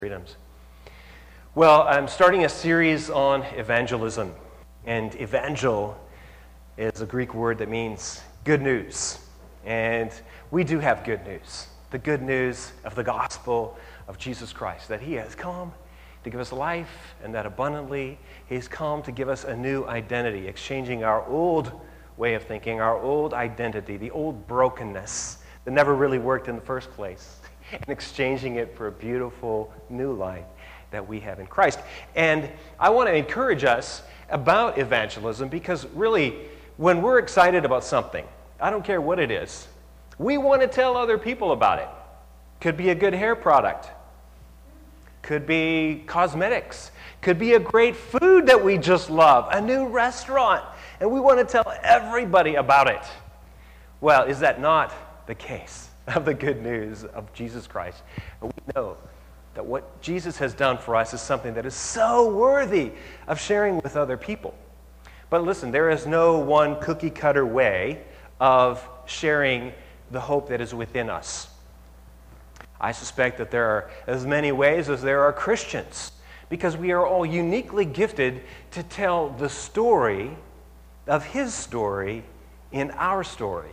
Freedoms. Well, I'm starting a series on evangelism, and evangel is a Greek word that means good news. And we do have good news, the good news of the gospel of Jesus Christ, that he has come to give us life and that abundantly. He's come to give us a new identity, exchanging our old way of thinking, our old identity, the old brokenness that never really worked in the first place, and exchanging it for a beautiful new life that we have in Christ. And I want to encourage us about evangelism because really, when we're excited about something, I don't care what it is, we want to tell other people about it. Could be a good hair product. Could be cosmetics. Could be a great food that we just love, a new restaurant, and we want to tell everybody about it. Well, is that not the case of the good news of Jesus Christ? And we know that what Jesus has done for us is something that is so worthy of sharing with other people. But listen, there is no one cookie-cutter way of sharing the hope that is within us. I suspect that there are as many ways as there are Christians, because we are all uniquely gifted to tell the story of his story in our story.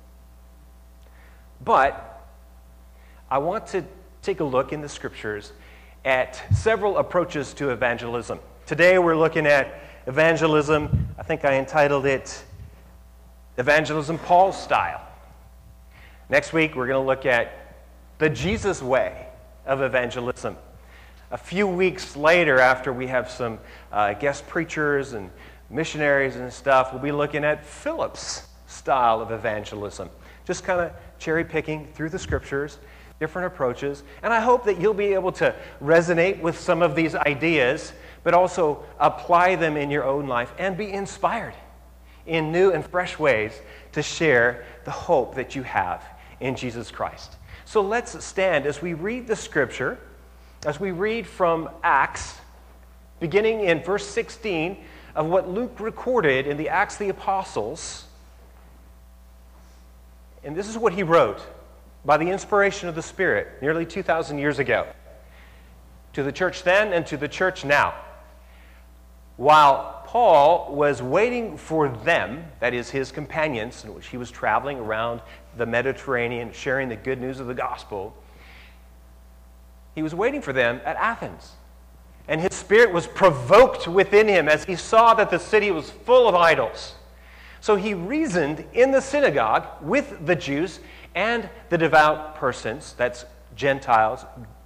But I want to take a look in the scriptures at several approaches to evangelism. Today we're looking at evangelism, I think I entitled it Evangelism Paul's Style. Next week we're going to look at the Jesus way of evangelism. A few weeks later, after we have some guest preachers and missionaries and stuff, we'll be looking at Philip's style of evangelism. Just kind of cherry picking through the scriptures, different approaches. And I hope that you'll be able to resonate with some of these ideas, but also apply them in your own life and be inspired in new and fresh ways to share the hope that you have in Jesus Christ. So let's stand as we read the scripture, as we read from Acts, beginning in verse 16 of what Luke recorded in the Acts of the Apostles. And this is what he wrote by the inspiration of the Spirit nearly 2,000 years ago to the church then and to the church now. While Paul was waiting for them, that is his companions, in which he was traveling around the Mediterranean sharing the good news of the gospel, he was waiting for them at Athens. And his spirit was provoked within him as he saw that the city was full of idols. So he reasoned in the synagogue with the Jews and the devout persons, that's Gentiles,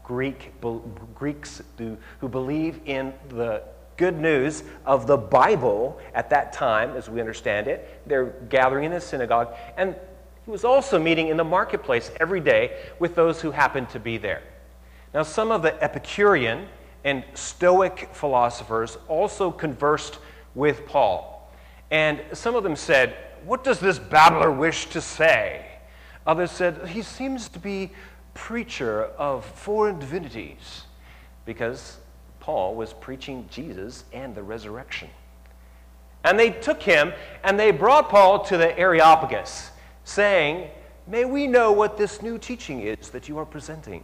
Greeks who believe in the good news of the Bible at that time, as we understand it. They're gathering in the synagogue. And he was also meeting in the marketplace every day with those who happened to be there. Now, some of the Epicurean and Stoic philosophers also conversed with Paul. And some of them said, "What does this babbler wish to say?" Others said, "He seems to be preacher of foreign divinities," because Paul was preaching Jesus and the resurrection. And they took him and they brought Paul to the Areopagus, saying, "May we know what this new teaching is that you are presenting?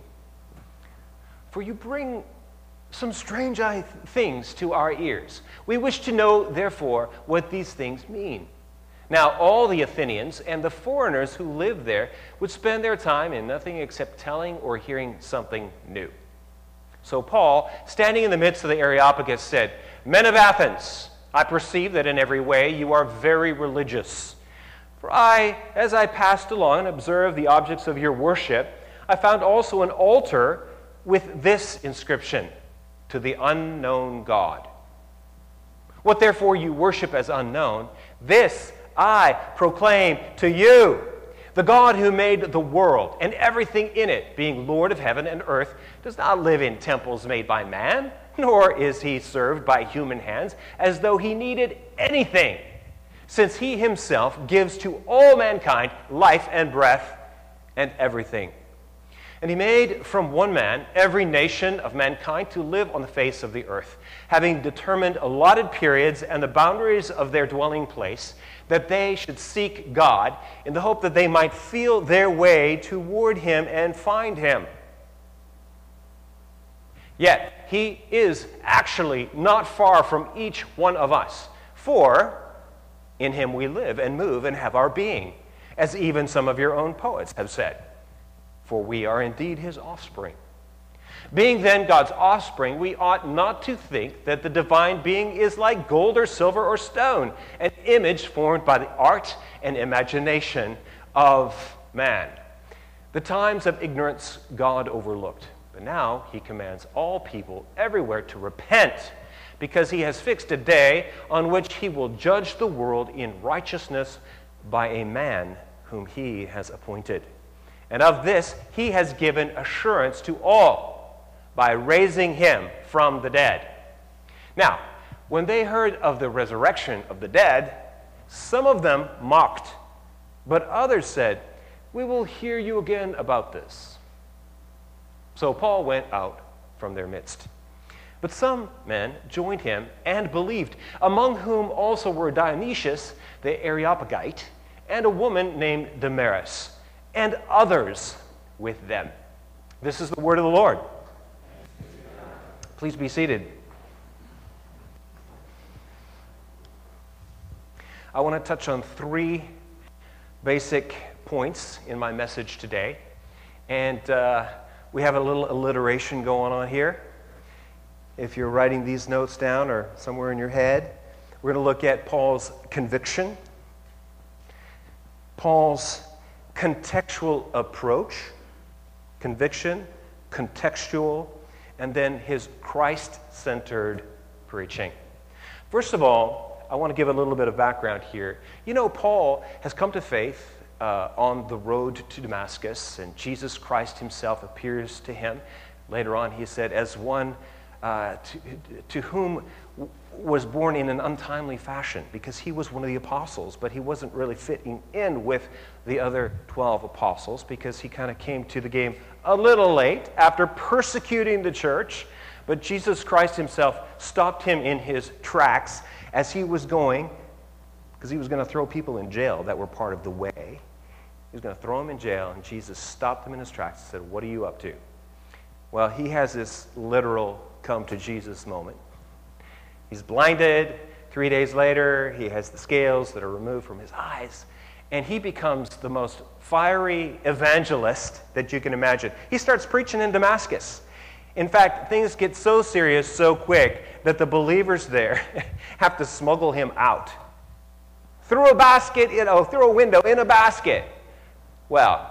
For you bring some strange things to our ears. We wish to know, therefore, what these things mean." Now, all the Athenians and the foreigners who lived there would spend their time in nothing except telling or hearing something new. So Paul, standing in the midst of the Areopagus, said, "Men of Athens, I perceive that in every way you are very religious. For as I passed along and observed the objects of your worship, I found also an altar with this inscription, 'To the unknown God.' What therefore you worship as unknown, this I proclaim to you. The God who made the world and everything in it, being Lord of heaven and earth, does not live in temples made by man, nor is he served by human hands as though he needed anything, since he himself gives to all mankind life and breath and everything. And he made from one man every nation of mankind to live on the face of the earth, having determined allotted periods and the boundaries of their dwelling place, that they should seek God in the hope that they might feel their way toward him and find him. Yet he is actually not far from each one of us. For in him we live and move and have our being, as even some of your own poets have said. For we are indeed his offspring. Being then God's offspring, we ought not to think that the divine being is like gold or silver or stone, an image formed by the art and imagination of man. The times of ignorance God overlooked, but now he commands all people everywhere to repent, because he has fixed a day on which he will judge the world in righteousness by a man whom he has appointed. And of this he has given assurance to all by raising him from the dead. Now, when they heard of the resurrection of the dead, some of them mocked, but others said, "We will hear you again about this." So Paul went out from their midst. But some men joined him and believed, among whom also were Dionysius the Areopagite, and a woman named Damaris, and others with them. This is the word of the Lord. Please be seated. I want to touch on three basic points in my message today. And we have a little alliteration going on here. If you're writing these notes down or somewhere in your head, we're going to look at Paul's conviction, Paul's contextual approach, conviction, contextual, and then his Christ-centered preaching. First of all, I want to give a little bit of background here. You know, Paul has come to faith on the road to Damascus, and Jesus Christ himself appears to him. Later on, he said, as one to whom was born in an untimely fashion, because he was one of the apostles, but he wasn't really fitting in with the other 12 apostles, because he kind of came to the game a little late after persecuting the church. But Jesus Christ himself stopped him in his tracks as he was going, because he was going to throw people in jail that were part of the way. He was going to throw them in jail, and Jesus stopped him in his tracks and said, "What are you up to?" Well, he has this literal come to Jesus moment. He's blinded. 3 days later, he has the scales that are removed from his eyes, and he becomes the most fiery evangelist that you can imagine. He starts preaching in Damascus. In fact, things get so serious so quick that the believers there have to smuggle him out. Through a basket, through a window in a basket. Well,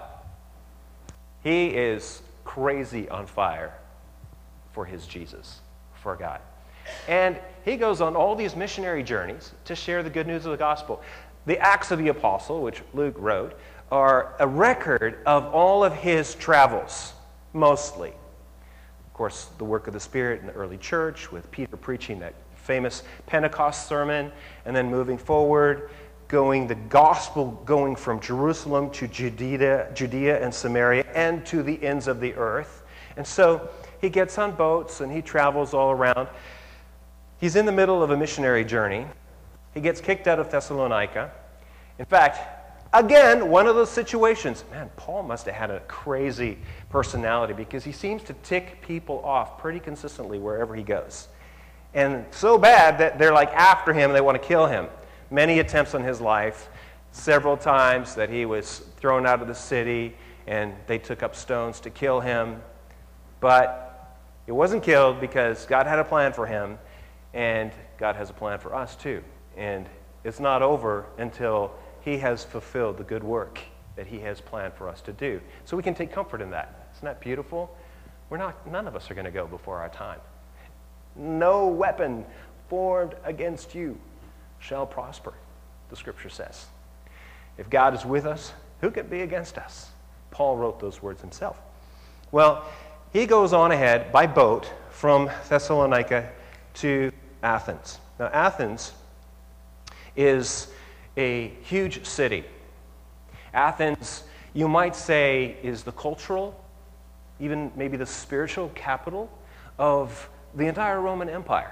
he is crazy on fire for his Jesus, for God. And he goes on all these missionary journeys to share the good news of the gospel. The Acts of the Apostle, which Luke wrote, are a record of all of his travels, mostly. Of course, the work of the Spirit in the early church, with Peter preaching that famous Pentecost sermon, and then moving forward, the gospel going from Jerusalem to Judea and Samaria and to the ends of the earth. And so he gets on boats and he travels all around. He's in the middle of a missionary journey. He gets kicked out of Thessalonica. In fact, again, one of those situations. Man, Paul must have had a crazy personality, because he seems to tick people off pretty consistently wherever he goes. And so bad that they're like after him, they want to kill him. Many attempts on his life, several times that he was thrown out of the city and they took up stones to kill him. But he wasn't killed because God had a plan for him, and God has a plan for us too. And it's not over until he has fulfilled the good work that he has planned for us to do. So we can take comfort in that. Isn't that beautiful? None of us are going to go before our time. No weapon formed against you shall prosper, the scripture says. If God is with us, who can be against us? Paul wrote those words himself. Well, he goes on ahead by boat from Thessalonica to Athens. Now, Athens is a huge city. Athens, you might say, is the cultural, even maybe the spiritual capital of the entire Roman Empire.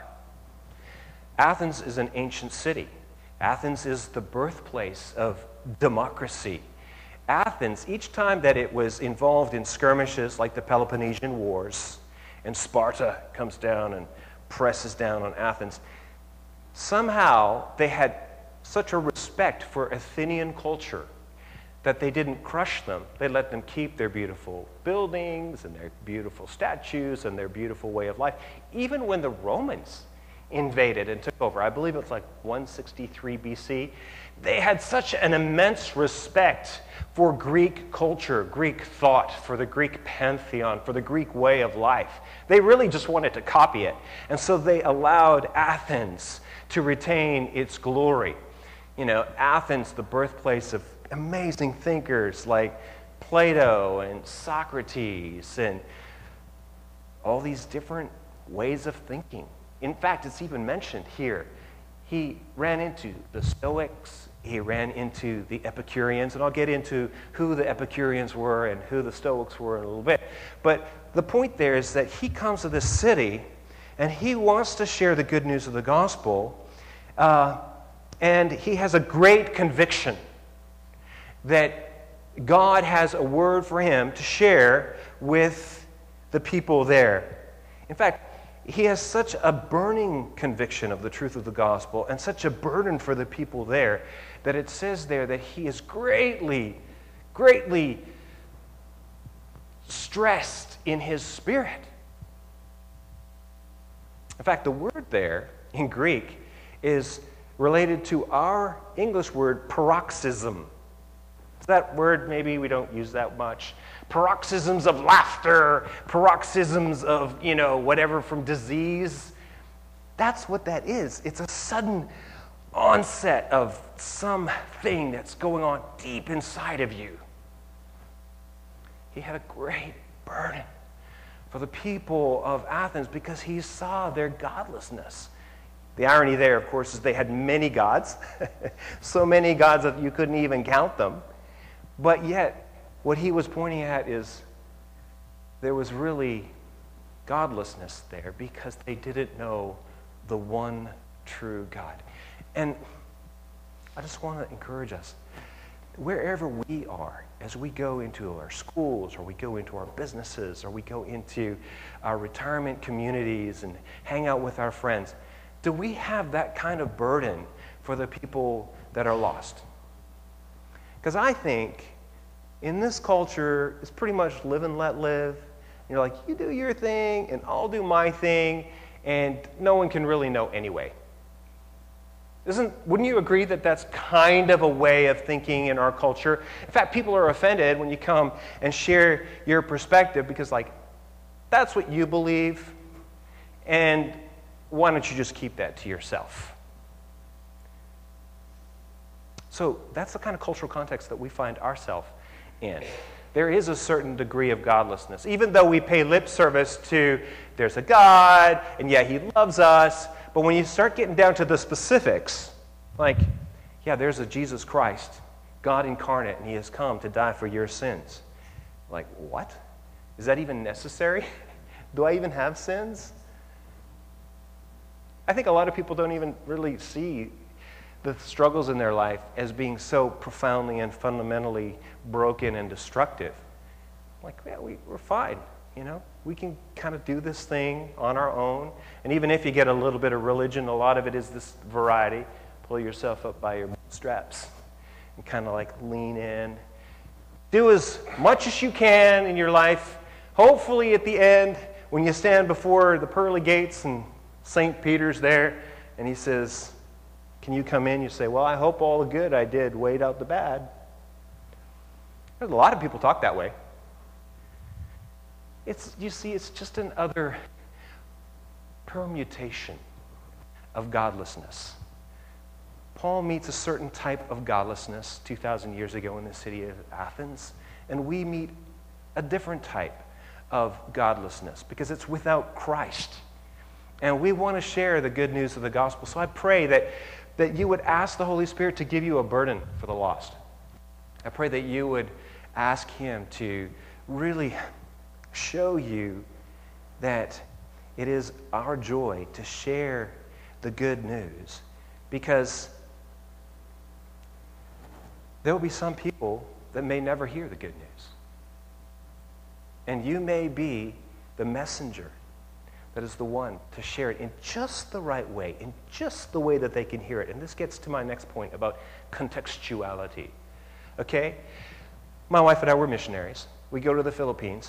Athens is an ancient city. Athens is the birthplace of democracy. Athens, each time that it was involved in skirmishes like the Peloponnesian Wars and Sparta comes down and presses down on Athens. Somehow they had such a respect for Athenian culture that they didn't crush them. They let them keep their beautiful buildings and their beautiful statues and their beautiful way of life. Even when the Romans invaded and took over, I believe it was like 163 BC, they had such an immense respect for Greek culture, Greek thought, for the Greek pantheon, for the Greek way of life. They really just wanted to copy it. And so they allowed Athens to retain its glory. You know, Athens, the birthplace of amazing thinkers like Plato and Socrates and all these different ways of thinking. In fact, it's even mentioned here. He ran into the Stoics, he ran into the Epicureans, and I'll get into who the Epicureans were and who the Stoics were in a little bit. But the point there is that he comes to this city and he wants to share the good news of the gospel, and he has a great conviction that God has a word for him to share with the people there. In fact, he has such a burning conviction of the truth of the gospel and such a burden for the people there that it says there that he is greatly, greatly stressed in his spirit. In fact, the word there in Greek is related to our English word paroxysm. That word, maybe we don't use that much. Paroxysms of laughter, paroxysms of, whatever from disease. That's what that is. It's a sudden onset of something that's going on deep inside of you. He had a great burden for the people of Athens because he saw their godlessness. The irony there, of course, is they had many gods, so many gods that you couldn't even count them. But yet, what he was pointing at is there was really godlessness there because they didn't know the one true God. And I just want to encourage us, wherever we are, as we go into our schools or we go into our businesses or we go into our retirement communities and hang out with our friends, do we have that kind of burden for the people that are lost? Because I think in this culture, it's pretty much live and let live. You're like, you do your thing, and I'll do my thing, and no one can really know anyway. Wouldn't you agree that that's kind of a way of thinking in our culture? In fact, people are offended when you come and share your perspective because, that's what you believe, and why don't you just keep that to yourself? So that's the kind of cultural context that we find ourselves in. There is a certain degree of godlessness. Even though we pay lip service to there's a God, and yeah, he loves us, but when you start getting down to the specifics, there's a Jesus Christ, God incarnate, and he has come to die for your sins. What? Is that even necessary? Do I even have sins? I think a lot of people don't even really see the struggles in their life as being so profoundly and fundamentally broken and destructive. We're fine, We can kind of do this thing on our own. And even if you get a little bit of religion, a lot of it is this variety. Pull yourself up by your straps and kind of lean in. Do as much as you can in your life. Hopefully at the end, when you stand before the pearly gates and St. Peter's there, and he says, can you come in? You say, well, I hope all the good I did weighed out the bad. There's a lot of people talk that way. It's just another permutation of godlessness. Paul meets a certain type of godlessness 2,000 years ago in the city of Athens, and we meet a different type of godlessness because it's without Christ. And we want to share the good news of the gospel. So I pray that you would ask the Holy Spirit to give you a burden for the lost. I pray that you would ask him to really show you that it is our joy to share the good news, because there will be some people that may never hear the good news. And you may be the messenger that is the one to share it in just the right way, in just the way that they can hear it. And this gets to my next point about contextuality. Okay? My wife and I were missionaries. We go to the Philippines.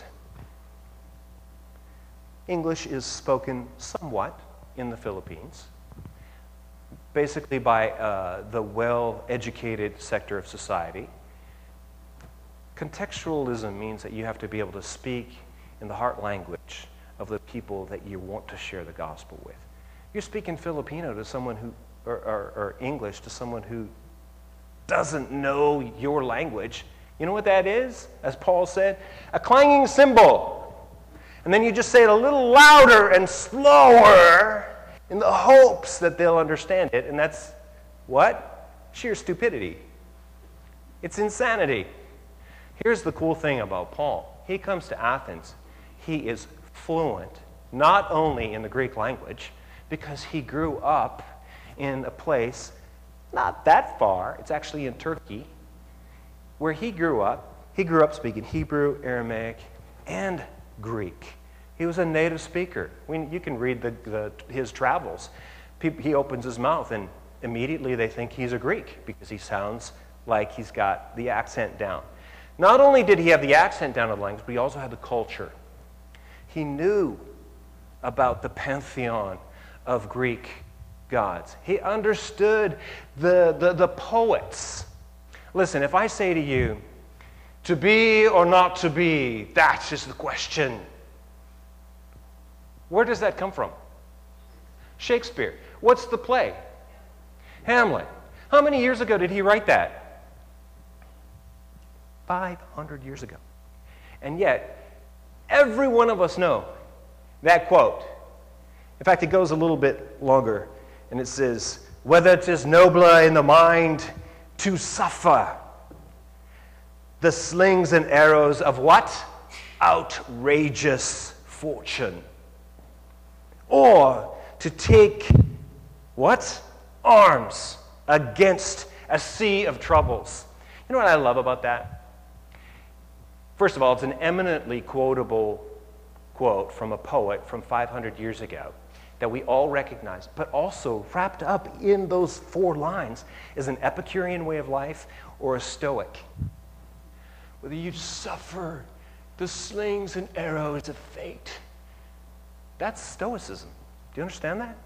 English is spoken somewhat in the Philippines, basically by the well-educated sector of society. Contextualism means that you have to be able to speak in the heart language of the people that you want to share the gospel with. You're speaking Filipino to someone who, or English to someone who doesn't know your language. You know what that is? As Paul said, a clanging cymbal. And then you just say it a little louder and slower in the hopes that they'll understand it. And that's what? Sheer stupidity. It's insanity. Here's the cool thing about Paul. He comes to Athens. He is fluent, not only in the Greek language, because he grew up in a place not that far. It's actually in Turkey, where he grew up. He grew up speaking Hebrew, Aramaic, and Greek. He was a native speaker. You can read his travels. He opens his mouth, and immediately they think he's a Greek because he sounds like he's got the accent down. Not only did he have the accent down of the language, but he also had the culture. He knew about the pantheon of Greek gods. He understood the poets. Listen, if I say to you, to be or not to be, that is the question. Where does that come from? Shakespeare. What's the play? Hamlet. How many years ago did he write that? 500 years ago. And yet, every one of us know that quote. In fact, it goes a little bit longer, and it says, whether it is nobler in the mind to suffer the slings and arrows of what? Outrageous fortune. Or to take what? Arms against a sea of troubles. You know what I love about that? First of all, it's an eminently quotable quote from a poet from 500 years ago that we all recognize, but also wrapped up in those 4 lines is an Epicurean way of life or a Stoic. Whether you suffer the slings and arrows of fate, that's Stoicism. Do you understand that?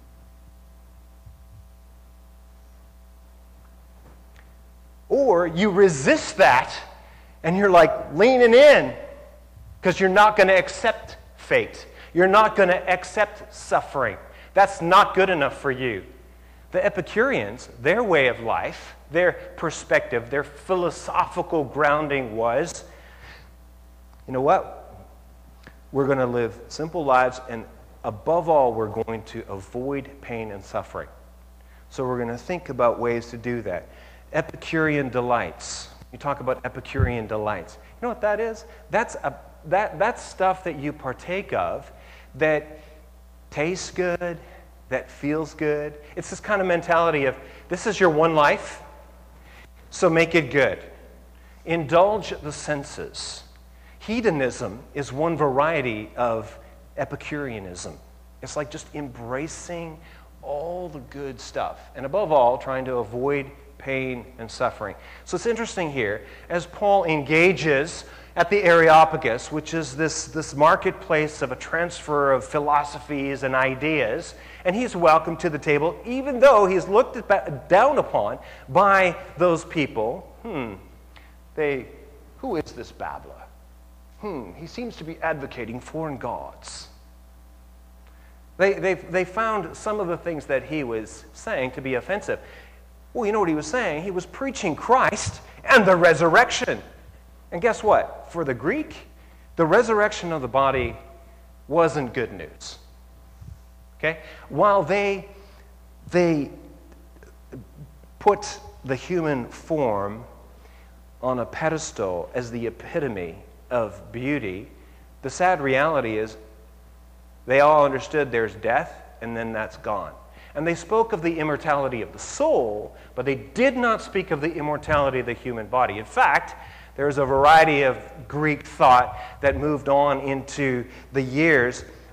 Or you resist that and you're like leaning in because you're not going to accept fate. You're not going to accept suffering. That's not good enough for you. The Epicureans, their way of life, their perspective, their philosophical grounding was, you know what? We're going to live simple lives, and above all, we're going to avoid pain and suffering. So we're going to think about ways to do that. Epicurean delights. You talk about Epicurean delights. You know what that is? That's stuff that you partake of that tastes good, that feels good. It's this kind of mentality of, this is your one life, so make it good. Indulge the senses. Hedonism is one variety of Epicureanism. It's like just embracing all the good stuff, and above all, trying to avoid pain and suffering. So it's interesting here, as Paul engages at the Areopagus, which is this marketplace of a transfer of philosophies and ideas, and he's welcomed to the table, even though he's looked down upon by those people. Who is this babbler? He seems to be advocating foreign gods. They found some of the things that he was saying to be offensive. Well, you know what he was saying? He was preaching Christ and the resurrection. And guess what? For the Greek, the resurrection of the body wasn't good news. Okay? While they put the human form on a pedestal as the epitome of beauty, the sad reality is they all understood there's death and then that's gone. And they spoke of the immortality of the soul, but they did not speak of the immortality of the human body. In fact, there's a variety of Greek thought that moved on into the years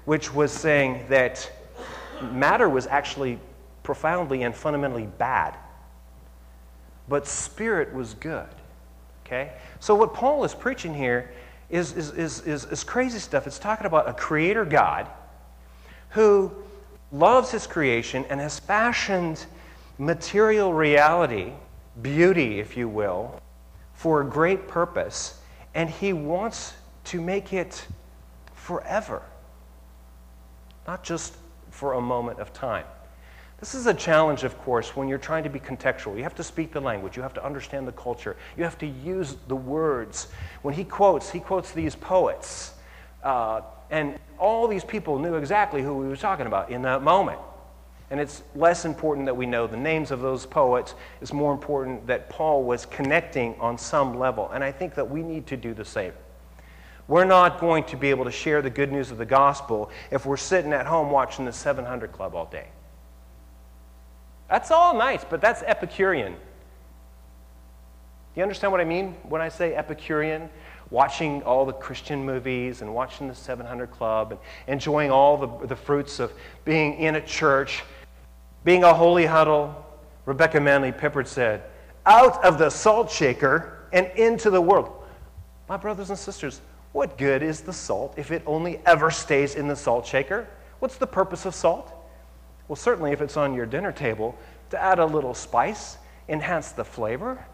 which was saying that matter was actually profoundly and fundamentally bad, but spirit was good. Okay? So what Paul is preaching here is crazy stuff. It's talking about a creator God who loves his creation and has fashioned material reality, beauty, if you will, for a great purpose, and he wants to make it forever, not just for a moment of time. This is a challenge, of course, when you're trying to be contextual. You have to speak the language. You have to understand the culture. You have to use the words. When he quotes these poets. And all these people knew exactly who he was talking about in that moment. And it's less important that we know the names of those poets. It's more important that Paul was connecting on some level. And I think that we need to do the same. We're not going to be able to share the good news of the gospel if we're sitting at home watching the 700 Club all day. That's all nice, but that's Epicurean. Do you understand what I mean when I say Epicurean? Watching all the Christian movies and watching the 700 Club and enjoying all the fruits of being in a church, being a holy huddle. Rebecca Manley Pippard said, "Out of the salt shaker and into the world." My brothers and sisters, what good is the salt if it only ever stays in the salt shaker? What's the purpose of salt? Well, certainly if it's on your dinner table, to add a little spice, enhance the flavor.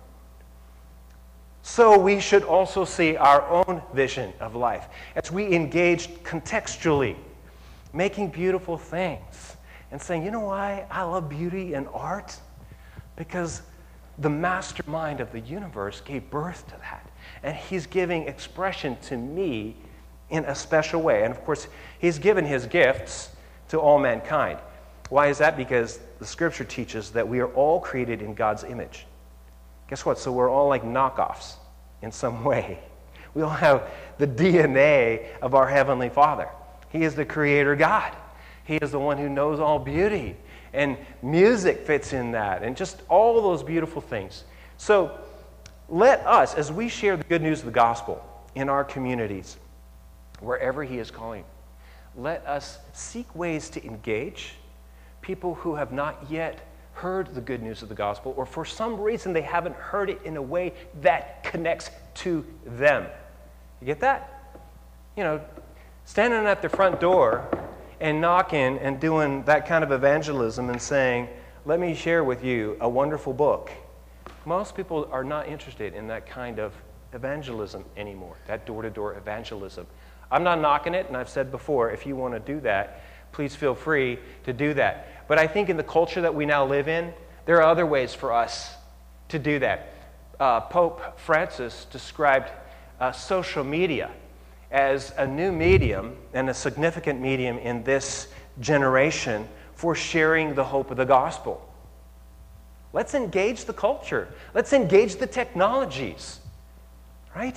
So we should also see our own vision of life as we engage contextually, making beautiful things and saying, you know why I love beauty and art? Because the mastermind of the universe gave birth to that. And he's giving expression to me in a special way. And of course, he's given his gifts to all mankind. Why is that? Because the scripture teaches that we are all created in God's image. Guess what? So we're all like knockoffs in some way. We all have the DNA of our Heavenly Father. He is the creator God. He is the one who knows all beauty. And music fits in that. And just all those beautiful things. So let us, as we share the good news of the gospel in our communities, wherever he is calling, let us seek ways to engage people who have not yet heard the good news of the gospel, or for some reason they haven't heard it in a way that connects to them. You get that? You know, standing at the front door and knocking and doing that kind of evangelism and saying, let me share with you a wonderful book. Most people are not interested in that kind of evangelism anymore, that door-to-door evangelism. I'm not knocking it, and I've said before, if you want to do that, please feel free to do that. But I think in the culture that we now live in, there are other ways for us to do that. Pope Francis described social media as a new medium and a significant medium in this generation for sharing the hope of the gospel. Let's engage the culture. Let's engage the technologies, right?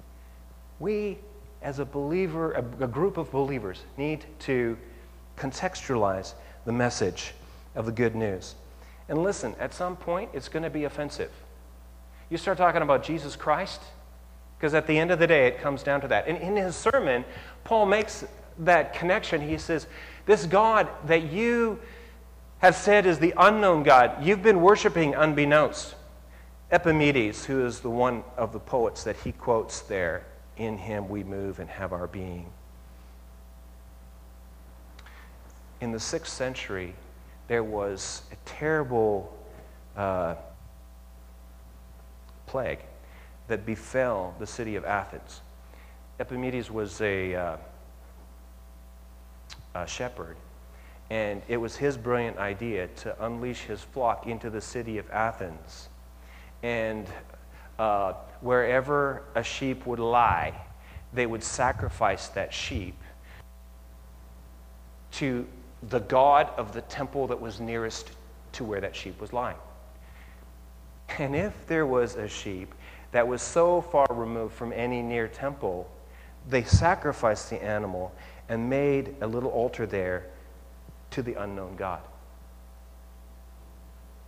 We, as a believer, a group of believers, need to contextualize the message of the good news. And listen, at some point, it's going to be offensive. You start talking about Jesus Christ, because at the end of the day, it comes down to that. And in his sermon, Paul makes that connection. He says, this God that you have said is the unknown God, you've been worshiping unbeknownst. Epimedes, who is the one of the poets that he quotes there, in him we move and have our being. In the 6th century, there was a terrible plague that befell the city of Athens. Epimedes was a shepherd, and it was his brilliant idea to unleash his flock into the city of Athens. And wherever a sheep would lie, they would sacrifice that sheep to the god of the temple that was nearest to where that sheep was lying. And if there was a sheep that was so far removed from any near temple, they sacrificed the animal and made a little altar there to the unknown God.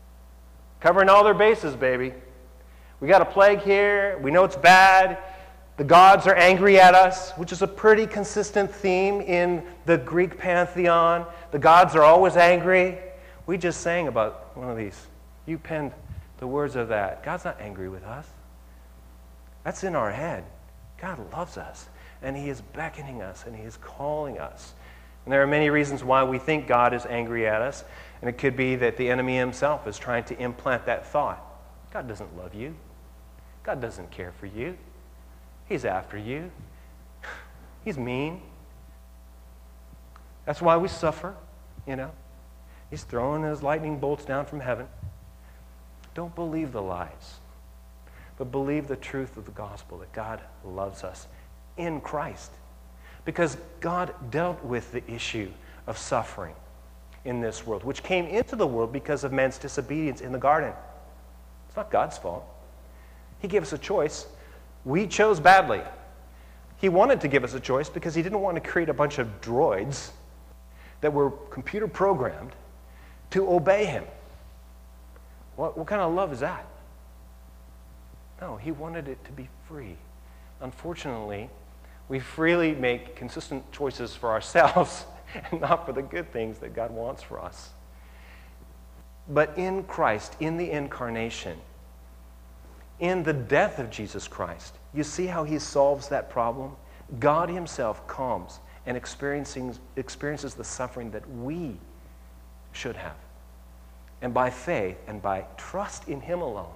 Covering all their bases, baby. We got a plague here. We know it's bad. The gods are angry at us, which is a pretty consistent theme in the Greek pantheon. The gods are always angry. We just sang about one of these. You penned the words of that. God's not angry with us. That's in our head. God loves us, and He is beckoning us, and He is calling us. And there are many reasons why we think God is angry at us, and it could be that the enemy himself is trying to implant that thought. God doesn't love you. God doesn't care for you. He's after you. He's mean. That's why we suffer, He's throwing His lightning bolts down from heaven. Don't believe the lies, but believe the truth of the gospel, that God loves us in Christ. Because God dealt with the issue of suffering in this world, which came into the world because of man's disobedience in the garden. It's not God's fault. He gave us a choice. We chose badly. He wanted to give us a choice because He didn't want to create a bunch of droids that were computer programmed to obey Him. What kind of love is that? No, He wanted it to be free. Unfortunately, we freely make consistent choices for ourselves and not for the good things that God wants for us. But in Christ, in the incarnation, in the death of Jesus Christ, you see how He solves that problem? God Himself comes and experiences the suffering that we should have. And by faith and by trust in Him alone,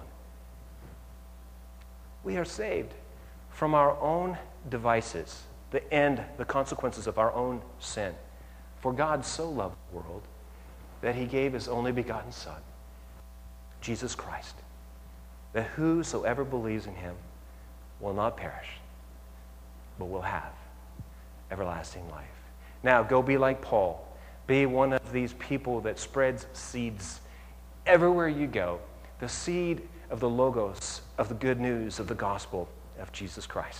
we are saved from our own devices, the consequences of our own sin. For God so loved the world that He gave His only begotten Son, Jesus Christ, that whosoever believes in Him will not perish, but will have everlasting life. Now, go be like Paul. Be one of these people that spreads seeds everywhere you go, the seed of the logos, of the good news of the gospel of Jesus Christ.